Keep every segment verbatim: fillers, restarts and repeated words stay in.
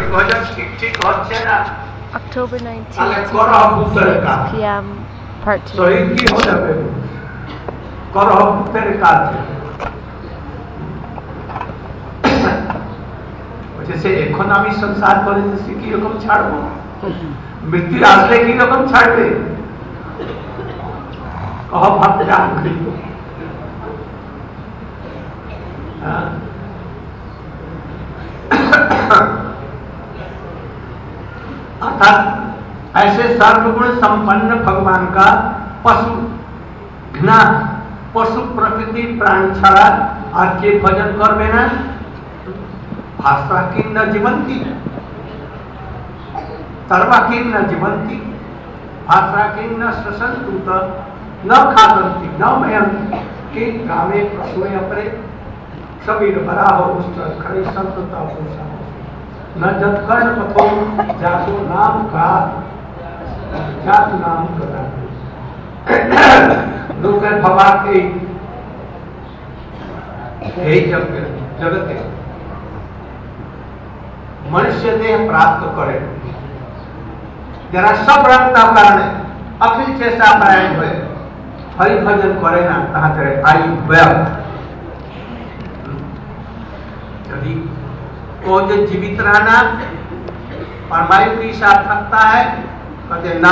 ভজন ঠিক ঠিক হচ্ছে না October nineteenth, তাহলে করহ পুত্রের কাজ p m part two. শরীর কি হয়ে যাবে করহ পুত্রের কাজ जैसे এখন আমি সংসার করে দিছি কি রকম ছাড়বো মৃত্যু আসলে কি রকম ছাড়বে কহ ভক্ত जान करिए अर्थात ऐसे सर्वगुण संपन्न भगवान का पशु घृणा पशु प्रकृति प्राण छड़ा और के भजन करबे ना भाषा की न जीवंती सर्वा की न जीवंती भाषा की न ससंतु न खादंती न मयंती के गावे प्रसोय अपरे सबीर बरा हो उष्ट खड़े संतता पोषा न जतकर्ण पथो जातो नाम का जात नाम करा लोग भवा के हे जग जगत मनुष्य देह प्राप्त करे जरा सब रंगता कारण अखिल चेष्टा परायण हुए हरि भजन करे ना कहा करे आयु व्यय यदि को जो जीवित रहना परमायु की सार्थकता है कहते ना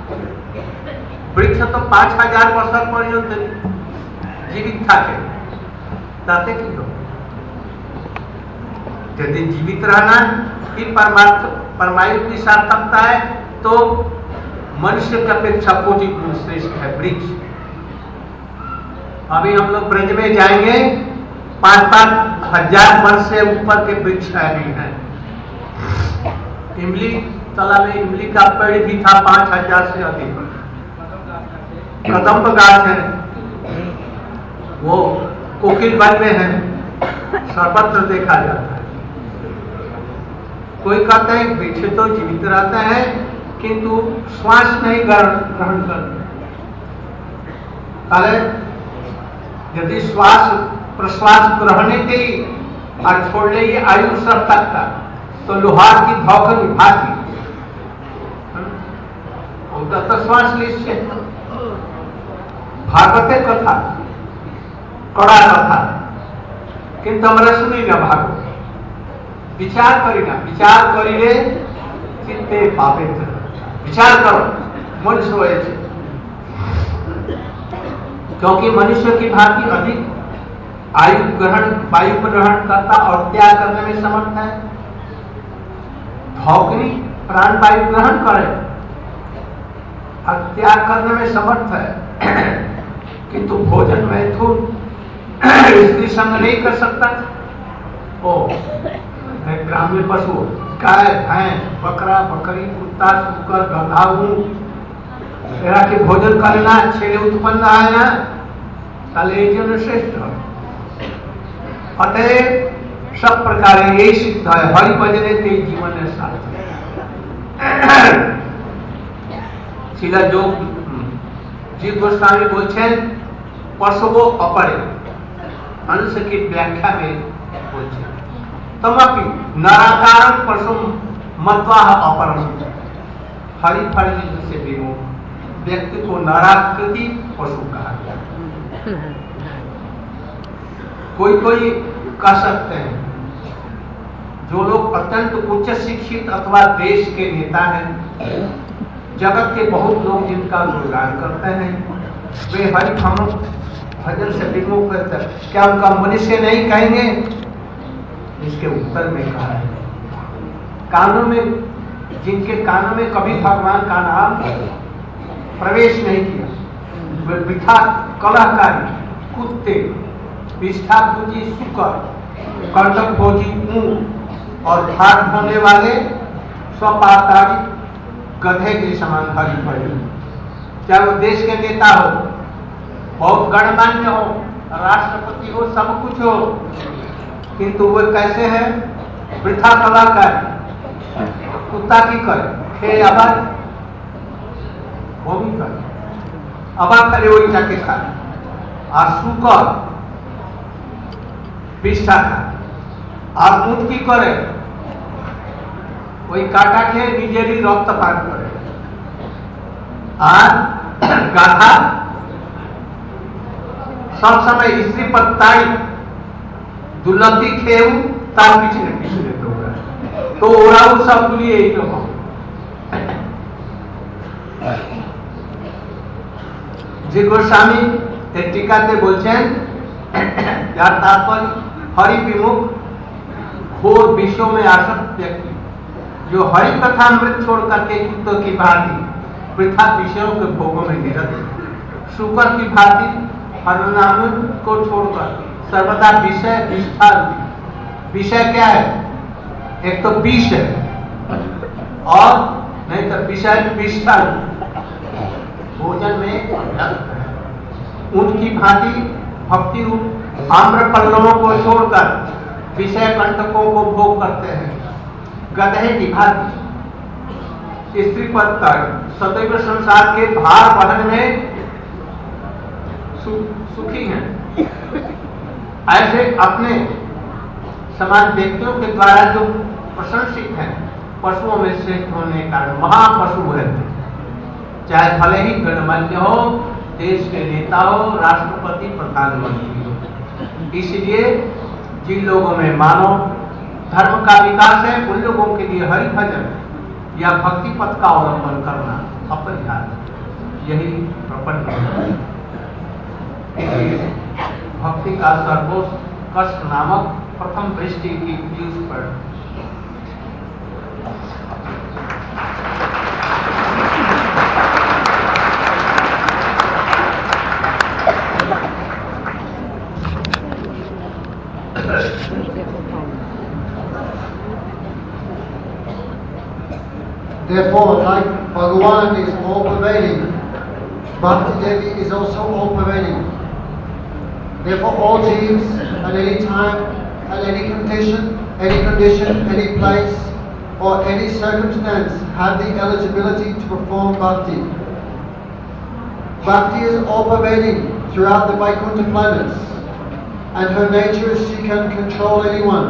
वृक्ष तो पांच हजार वर्ष पर्यंत जीवित থাকে ताते की हो यदि जीवित रहना ही परमात्मा परमायु की सार्थकता है तो मनुष्य की अपेक्षा कोटि गुण श्रेष्ठ है वृक्ष अभी हम लोग ब्रज में जाएंगे पांच पांच हजार वर्ष से ऊपर के वृक्ष भी हैं इमली तला में इमली का पेड़ भी था पांच हजार से अधिक कदम्ब गाछ है वो कोकिल वन में है सर्वत्र देखा जाता है कोई कहता है वृक्ष तो जीवित रहता है किंतु श्वास नहीं ग्रहण करते यदि श्वास प्रश्वास ग्रहण के और छोड़ने की आयु सब तक था तो लोहार की धौकन भाती तो श्वास निश्चय भागवते कथा कड़ा कथा किंतु हमारा सुनी ना भागवत विचार करी ना विचार करिले चित्ते पापे विचार करो मन सोए क्योंकि मनुष्य की भांति अधिक आयु ग्रहण वायु ग्रहण करता और त्याग करने में समर्थ है भौकनी प्राण वायु ग्रहण करे और त्याग करने में समर्थ है किंतु भोजन में तो स्त्री संग नहीं कर सकता ओ ग्रामीण पशु गाय भैंस बकरा बकरी कुत्ता सुकर गधा ऊंट के भोजन करना छेले उत्पन्न है ना ताले जन श्रेष्ठ अतः सब प्रकार यही सिद्ध है हरि भजने ते जीवन है साथ शिला जो जीव गोस्वामी बोलते पशुओं अपरे मनुष्य की व्याख्या में बोलते तमपि नराकारम पशु मत्वा अपरम हरि फल से विमुख व्यक्ति को नराकृति पशु कहा गया कोई कोई कह सकते हैं जो लोग अत्यंत उच्च शिक्षित अथवा देश के नेता हैं जगत के बहुत लोग जिनका गुणगान करते हैं वे हरि भजन से विमुख करते हैं क्या उनका मनुष्य नहीं कहेंगे इसके उत्तर में कहा है कानों में जिनके कानों में कभी भगवान का नाम प्रवेश नहीं किया वे बिठा कलहकारी कुत्ते विष्ठा पूजी शुकर कर्तक भोजी ऊंट और भाग ढोने वाले स्वपातारी गधे के समान हरि भजन चाहे वो देश के नेता हो बहुत गणमान्य हो राष्ट्रपति हो सब कुछ हो किंतु वे कैसे हैं वृथा कलाकार कुत्ता की करे खे आवाज वो भी करे आवाज करे वही जाके खा और शुकर विष्ठा का और ऊंट की करे ওই কাটা খেয়ে নিজেরই রক্তপাত করে, আর গাধা সবসময় স্ত্রী पर তাই দুর্লতি খেয়েও তার পিছনে পিছনে দৌড়ায়। তো ওরাও সবগুলি এইরকম। যে গোস্বামী এর टीकाते বলছেন, যার तात्पर्य हरि विमुख घोर विषयों में आसक्त व्यक्ति जो हरि कथा अमृत छोड़ करके कुत्तों की भांति वृथा विषयों के भोगों में निरत, शुकर की भांति हरिनाम को छोड़कर सर्वदा विषय निष्ठा। विषय क्या है? एक तो विष है और नहीं तो विषय निष्ठा भोजन में व्यस्त है। उनकी भांति भक्ति रूप आम्र पल्लवों को छोड़कर विषय कंटकों को भोग करते हैं। गधे की भांति स्त्री पर सदैव संसार के भार वहन में सु, सुखी हैं। ऐसे अपने समान व्यक्तियों के द्वारा जो प्रशंसित हैं, पशुओं में श्रेष्ठ होने के कारण महापशु है, चाहे भले ही गणमान्य हो, देश के नेता हो, राष्ट्रपति, प्रधानमंत्री हो। इसलिए जिन लोगों में मानव धर्म का विकास है, उन लोगों के लिए हरि भजन या भक्ति पथ का अवलंबन करना अपरिहार्य, यही प्रपंच है। भक्ति का सर्वोत्कर्ष नामक प्रथम दृष्टि की व्यूज पर Therefore, like Bhagavan is all-pervading, Bhakti Devi is also all-pervading. Therefore, all jeeves at any time, at any condition, any condition, any place, or any circumstance have the eligibility to perform bhakti. Bhakti is all-pervading throughout the Vaikuntha planets, and her nature is she can control anyone.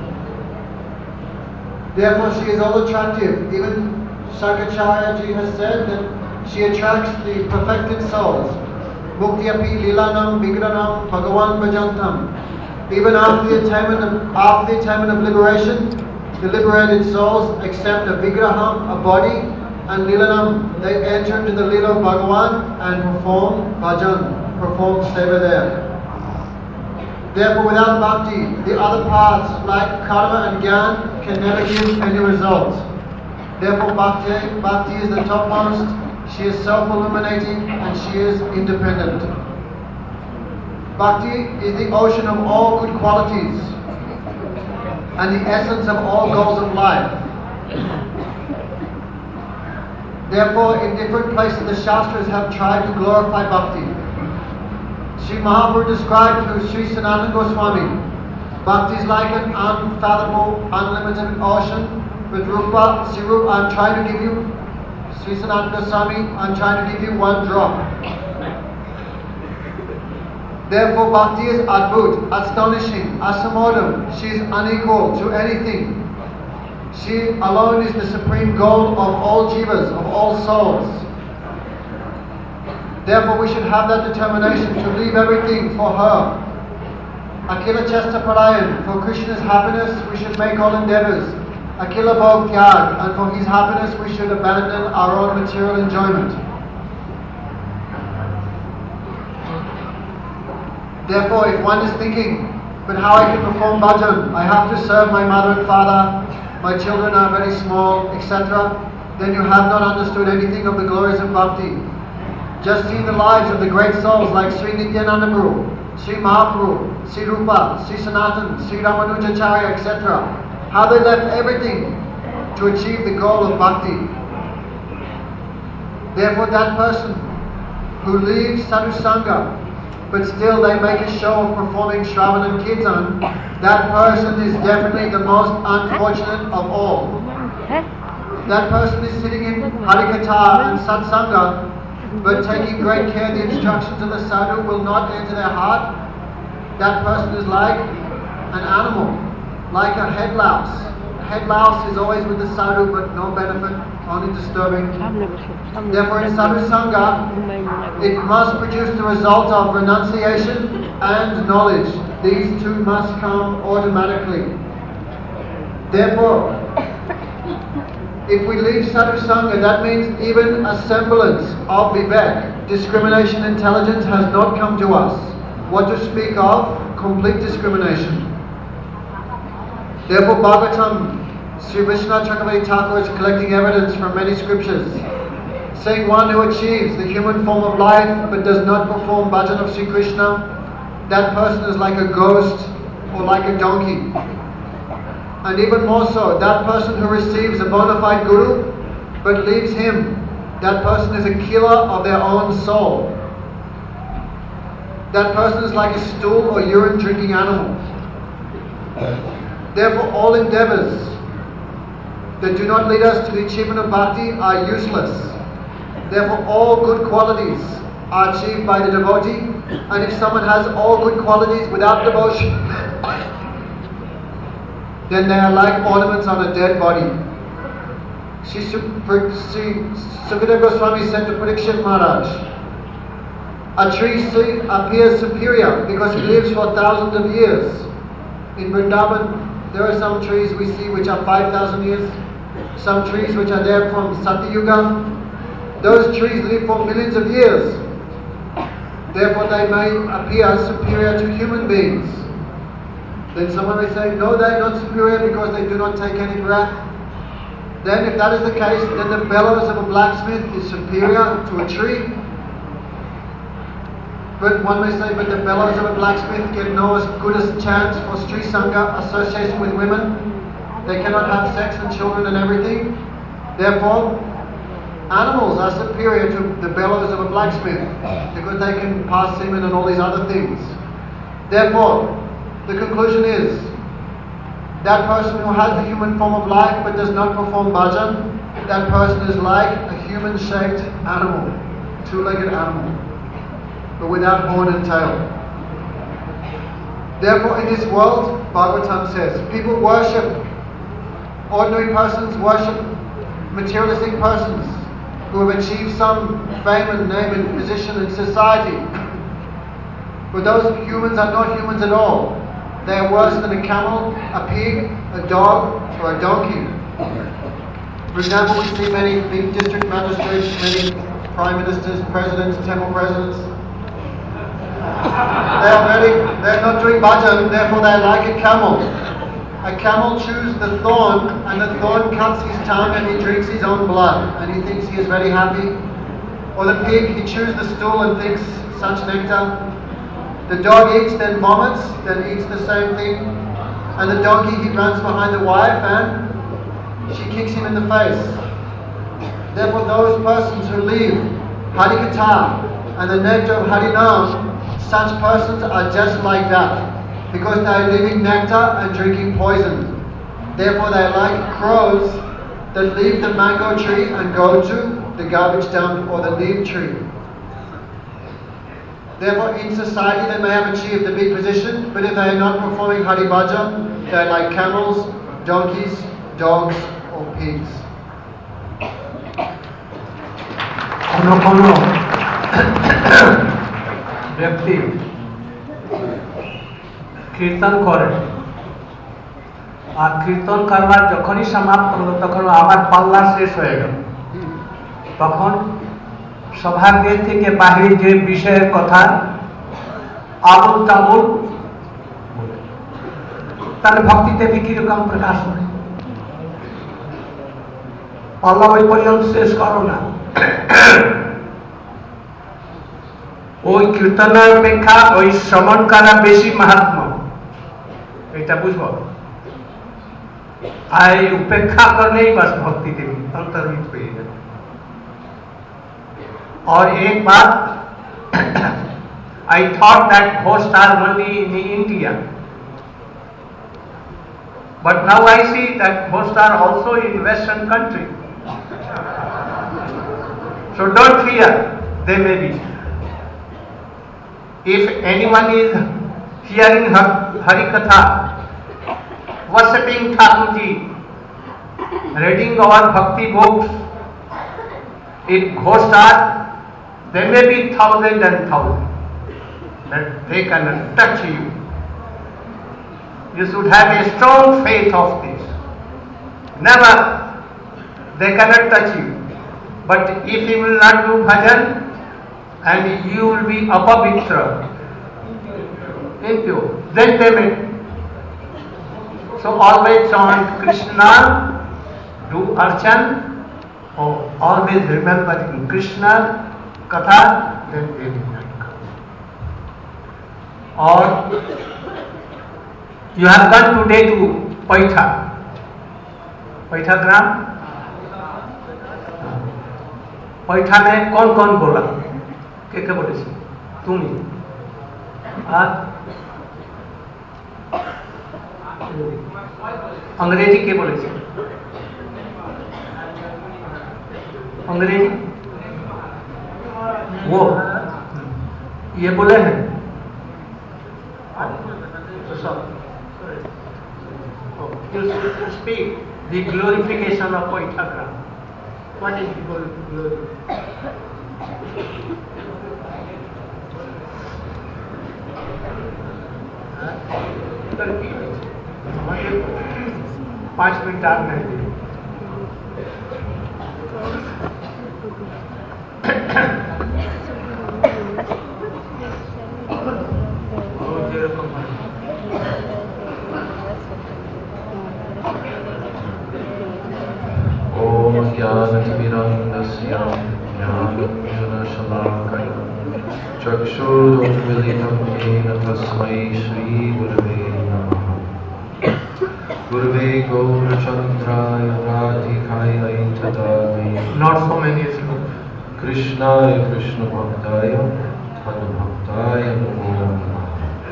Therefore, she is all-attractive. Even Shankaracharya ji has said that she attracts the perfected souls. Muktiapi lilanam vigranam bhagavan bhajantam. Even after the attainment of, after the attainment of liberation, the liberated souls accept a vigraham, a body, and lilanam, they enter into the lila of Bhagavan and perform bhajan, perform seva there. Therefore, without bhakti, the other paths like karma and gyan can never give any result. Therefore, bhakti, bhakti is the topmost, she is self-illuminating, and she is independent. Bhakti is the ocean of all good qualities and the essence of all goals of life. Therefore, in different places the Shastras have tried to glorify bhakti. Sri Mahaprabhu described through Sri Sanatana Goswami, bhakti is like an unfathomable, unlimited ocean with Rupa, Sri Rupa, I'm trying to give you, Sri Sanatana Goswami, I'm trying to give you one drop. Therefore, bhakti is adbhut, astonishing, asamodam. She is unequal to anything. She alone is the supreme goal of all jivas, of all souls. Therefore, we should have that determination to leave everything for her. Akila Chesta Parayan, for Krishna's happiness, we should make all endeavors. Akila Bhog Tyag, and for his happiness, we should abandon our own material enjoyment. Therefore, if one is thinking, but how I can perform bhajan, I have to serve my mother and father, my children are very small, et cetera, then you have not understood anything of the glories of bhakti. Just see the lives of the great souls like Sri Nityananda Prabhu, Sri Mahaprabhu, Sri Rupa, Sri Sanatan, Sri Ramanujacharya, et cetera. How they left everything to achieve the goal of bhakti. Therefore, that person who leaves sadhu sangha, but still they make a show of performing Shravan and Kirtan, that person is definitely the most unfortunate of all. That person is sitting in Harikatha and Satsanga, but taking great care the instructions of the sadhu will not enter their heart. That person is like an animal, like a head louse, head louse is always with the sadhu, but no benefit, only disturbing. Therefore, in sadhu sangha, it must produce the result of renunciation and knowledge. These two must come automatically. Therefore, if we leave sadhu sangha, that means even a semblance of vivek, discrimination intelligence, has not come to us. What to speak of complete discrimination. Therefore, Bhagavatam, Sri Vishwanath Chakravarti Thakur is collecting evidence from many scriptures, saying one who achieves the human form of life but does not perform bhajan of Sri Krishna, that person is like a ghost or like a donkey. And even more so, that person who receives a bona fide guru but leaves him, that person is a killer of their own soul. That person is like a stool or urine drinking animal. Therefore, all endeavors that do not lead us to the achievement of bhakti are useless. Therefore, all good qualities are achieved by the devotee, and if someone has all good qualities without devotion, then they are like ornaments on a dead body. Sri Sukadeva Goswami said to Parikshit Maharaj, a tree appears superior because it lives for thousands of years. In Vrindavan, there are some trees we see which are five thousand years, some trees which are there from Satyuga. Those trees live for millions of years. Therefore, they may appear superior to human beings. Then someone may say, no, they are not superior because they do not take any breath. Then if that is the case, then the bellows of a blacksmith is superior to a tree. But one may say, but the bellows of a blacksmith get no as good as chance for Sri Sangha, association with women. They cannot have sex and children and everything. Therefore, animals are superior to the bellows of a blacksmith because they can pass semen and all these other things. Therefore, the conclusion is, that person who has the human form of life but does not perform bhajan, that person is like a human-shaped animal, two-legged animal, but without horn and tail. Therefore, in this world, Bhagavatam says, people worship, ordinary persons worship materialistic persons who have achieved some fame and name and position in society. But those humans are not humans at all. They are worse than a camel, a pig, a dog, or a donkey. For example, we see many big district magistrates, many prime ministers, presidents, temple presidents. They are very, they're not doing bhajan, therefore they are like a camel. A camel chews the thorn, and the thorn cuts his tongue, and he drinks his own blood, and he thinks he is very happy. Or the pig, he chews the stool and thinks such nectar. The dog eats, then vomits, then eats the same thing. And the donkey, he runs behind the wife and she kicks him in the face. Therefore, those persons who leave Harikatha and the nectar of Harinam, such persons are just like that, because they are leaving nectar and drinking poison. Therefore, they are like crows that leave the mango tree and go to the garbage dump or the neem tree. Therefore, in society they may have achieved a big position, but if they are not performing Hari Bhajan, they are like camels, donkeys, dogs, or pigs. কোনো কোনো ব্যক্তি কীর্তন করে, আর কীর্তন করবার যখনই সমাপ্ত হলো তখন আবার পাল্লা শেষ হয়ে গেল, তখন সভাগৃহ থেকে বাহিরে যে বিষয়ের কথা আবুল তাবুল, তাহলে ভক্তিতে কিরকম প্রকাশ হয়? পাল্লা ওই পর্যন্ত শেষ করো না। ওই কীর্তনের অপেক্ষা ওই শ্রবণ করা বেশি মাহাত্ম, এটা বুঝবো। আর উপেক্ষা করলেই বাস ভক্তি দেবী अंतर्हित হয়ে যাবে। और एक बात, I thought that hosts are only in India, but now I see that hosts are also in Western country. So don't fear, they may be. If anyone is hearing Harikatha, worshipping Thakurji, reading our bhakti books, in Ghoshar, there may be thousands and thousands, but they cannot touch you. You should have a strong faith of this. Never, they cannot touch you. But if you will not do bhajan, and you will be apavitra, impure, then they may. So always chant Krishna, do archan, or always remembering Krishna, katha, then they will not come. Or you have gone today to Paitha, Paitha gram. पैठा में कौन कौन बोला के के बोले तुम ही अंग्रेजी के बोले अंग्रेजी वो ये बोले हैं to speak the glorification of Paitha. What is the glory? पांच मिनट आप नहीं ज्ञानतिमिरन्दस्य ज्ञानञ्जनशलाकया चक्षुरुन्मीलितं येन तस्मै श्रीगुरवे नमः। गुरवे गौरचन्द्राय राधिकायै तदालये Not so many slokas. कृष्णाय कृष्णभक्ताय तद्भक्ताय नमो नमः।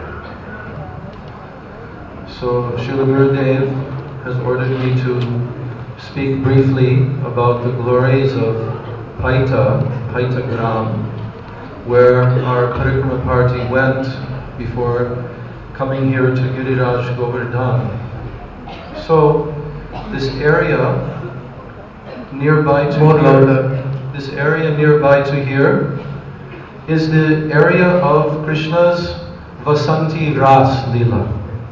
So Srila Gurudev has ordered me to speak briefly about the glories of Paitha, Paitha Gram, where our Parikrama party went before coming here to Giriraj Govardhan. So this area nearby to here, this area nearby to here is the area of Krishna's Vasanti Ras Leela.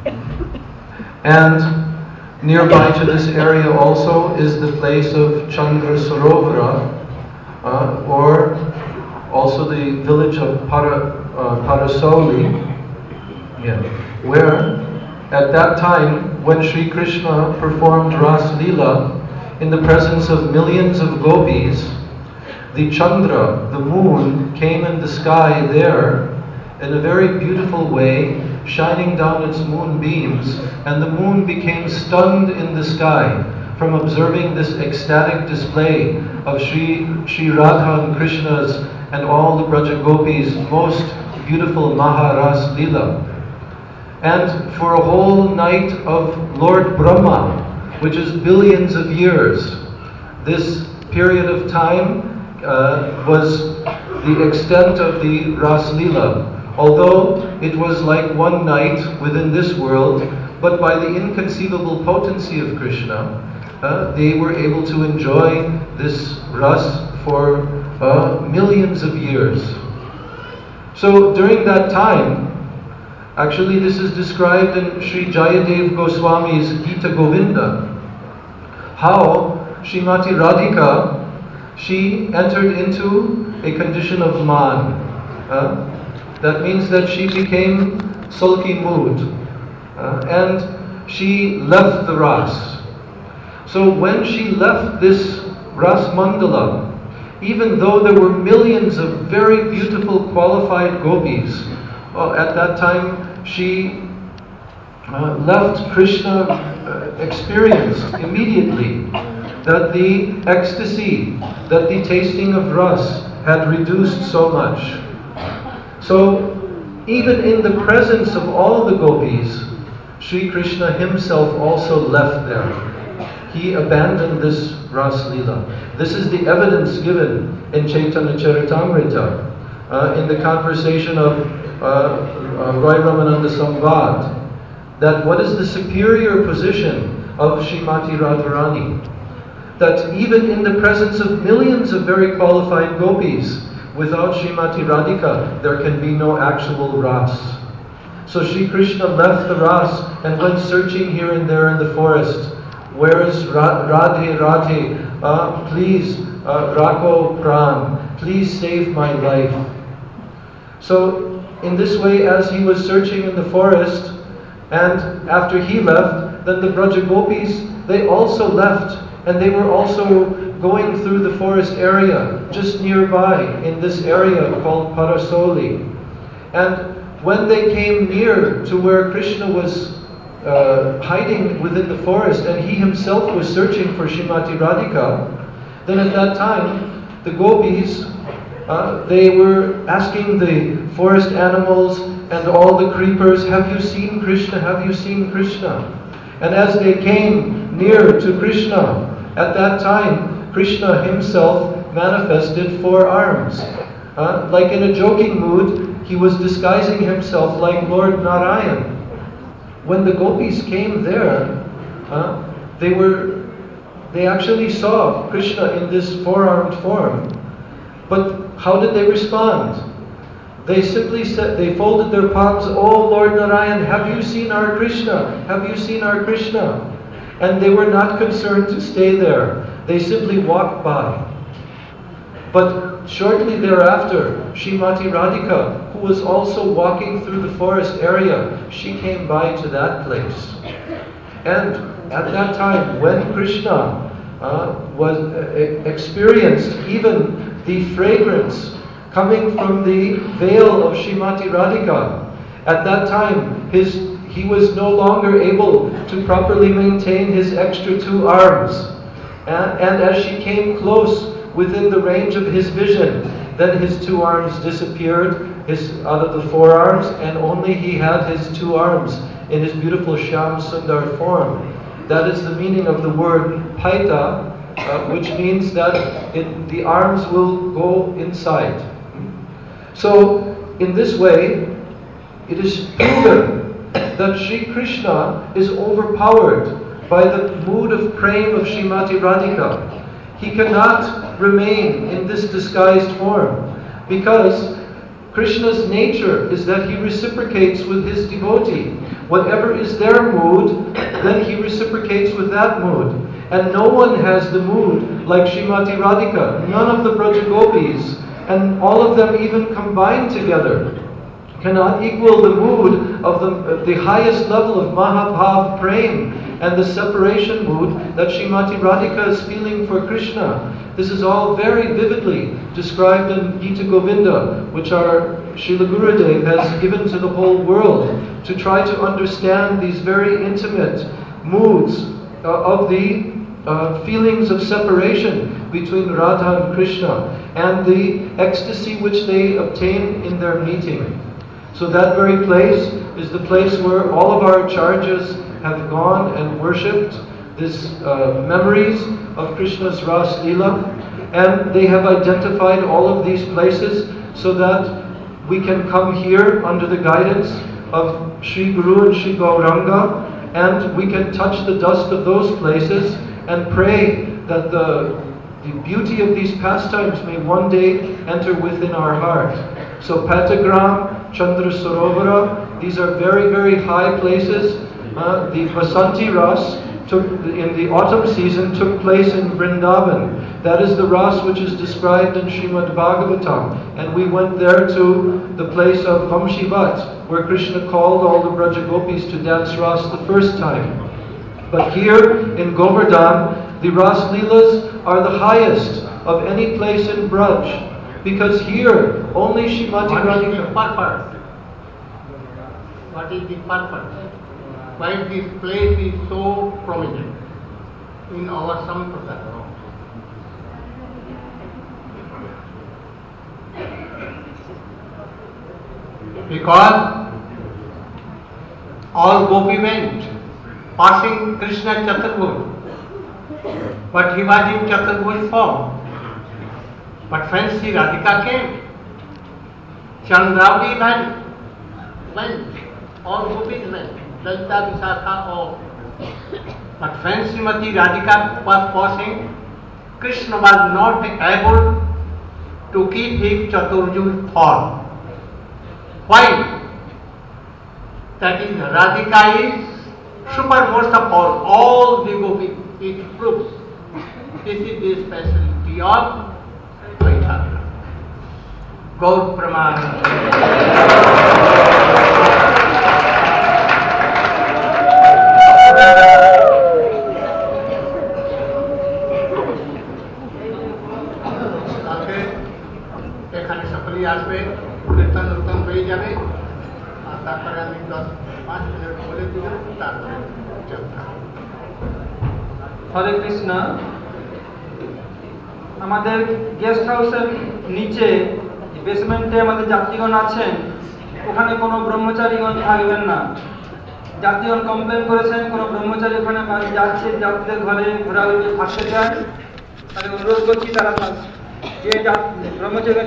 And nearby to this area also is the place of Chandra Sarovara, uh, or also the village of Para, uh, Parasoli, yeah, where at that time when Sri Krishna performed Ras Leela in the presence of millions of gopis, the Chandra, the moon, came in the sky there in a very beautiful way, shining down its moonbeams, and the moon became stunned in the sky from observing this ecstatic display of Sri, Sri Radha and Krishna's and all the Braja Gopis' most beautiful Maharas Leela. And for a whole night of Lord Brahma, which is billions of years, this period of time uh, was the extent of the Ras Leela. Although it was like one night within this world, but by the inconceivable potency of Krishna, uh, they were able to enjoy this ras for uh, millions of years. So during that time, actually this is described in Sri Jayadev Goswami's Gita Govinda, how Srimati Radhika, she entered into a condition of man. Uh, That means that she became sulky mood, uh, and she left the ras. So when she left this ras mandala, even though there were millions of very beautiful qualified gopis, well, at that time she uh, left Krishna uh, experienced immediately that the ecstasy, that the tasting of ras had reduced so much. So, even in the presence of all the gopis, Sri Krishna himself also left there. He abandoned this Ras Leela. This is the evidence given in Chaitanya Charitamrita, uh, in the conversation of uh, uh, Rai Ramananda Samvad, that what is the superior position of Srimati Radharani. That even in the presence of millions of very qualified gopis, without Srimati Radhika, there can be no actual ras. So Sri Krishna left the ras and went searching here and there in the forest. Where is Radhe, Radhe? Uh, please, uh, Rakho Pran, please save my life. So in this way, as he was searching in the forest, and after he left, then the Braja Gopis, they also left, and they were also going through the forest area, just nearby, in this area called Parasoli. And when they came near to where Krishna was uh, hiding within the forest, and he himself was searching for Srimati Radhika, then at that time, the gopis, uh, they were asking the forest animals and all the creepers, have you seen Krishna? Have you seen Krishna? And as they came near to Krishna, at that time, Krishna himself manifested four arms. Uh, like in a joking mood, he was disguising himself like Lord Narayan. When the gopis came there, uh, they were, they actually saw Krishna in this four-armed form. But how did they respond? They simply said, they folded their palms, "Oh Lord Narayan, have you seen our Krishna? Have you seen our Krishna?" And they were not concerned to stay there. They simply walked by. But shortly thereafter, Srimati Radhika, who was also walking through the forest area, she came by to that place. And at that time, when Krishna uh, was uh, experienced even the fragrance coming from the veil of Srimati Radhika, at that time, his he was no longer able to properly maintain his extra two arms. And, and as she came close within the range of his vision, then his two arms disappeared his, out of the four arms, and only he had his two arms in his beautiful Shyam Sundar form. That is the meaning of the word paita, uh, which means that it, the arms will go inside. So, in this way, it is proven that Sri Krishna is overpowered by the mood of prema of Srimati Radhika. He cannot remain in this disguised form, because Krishna's nature is that he reciprocates with his devotee. Whatever is their mood, then he reciprocates with that mood. And no one has the mood like Srimati Radhika. None of the Braja Gopis, and all of them even combined together, cannot equal the mood of the, the highest level of Mahabhav Prem and the separation mood that Srimati Radhika is feeling for Krishna. This is all very vividly described in Gita Govinda, which our Srila Gurudev has given to the whole world to try to understand these very intimate moods uh, of the uh, feelings of separation between Radha and Krishna and the ecstasy which they obtain in their meeting. So that very place is the place where all of our acharyas have gone and worshipped these uh, memories of Krishna's Ras Leela, and they have identified all of these places so that we can come here under the guidance of Sri Guru and Sri Gauranga, and we can touch the dust of those places and pray that the, the beauty of these pastimes may one day enter within our heart. So Patagram, Chandra Sarovara, these are very, very high places. Uh, the Vasanti Ras took, in the autumn season took place in Vrindavan. That is the Ras which is described in Srimad Bhagavatam. And we went there to the place of Vamshivat, where Krishna called all the Braja Gopis to dance Ras the first time. But here in Govardhan, the Ras Leelas are the highest of any place in Braj. Because here, only Srimati Radhika... What is the purpose? Why this place is so prominent in our Sampradaya? Because all Gopi went, passing Krishna Chaturbuj, but he was in Chaturbuj form. But when Sri Radhika came, Chandravati went, went, all Gopis went, Lalita Visakha, all. But when Srimati Radhika was passing, Krishna was not able to keep his Chaturjuj form. Why? That is, Radhika is supermost of all, all the gopis. It proves this is the speciality of Vaishakha. Gaur Praman. এখানে সকলেই আসবে, কীর্তন উত্তম হয়ে যাবে, আর তারপরে আমি দশ পাঁচ minute বলে দিব, তারপরে যাত্রা। হরে কৃষ্ণ। আমাদের গেস্ট হাউসের নিচে বেসমেন্টে আমাদের যাত্রীগণ আছেন, ওখানে কোনো ব্রহ্মচারীগণ থাকবেন না। যাত্রীগণ কমপ্লেন করেছেন কোনো ব্রহ্মচারী ওখানে যাচ্ছে, যাত্রীদের ঘরে ঘোরাঘুরি থাকতে চায়, তাহলে অনুরোধ করছি তারা যে ব্রহ্মচারী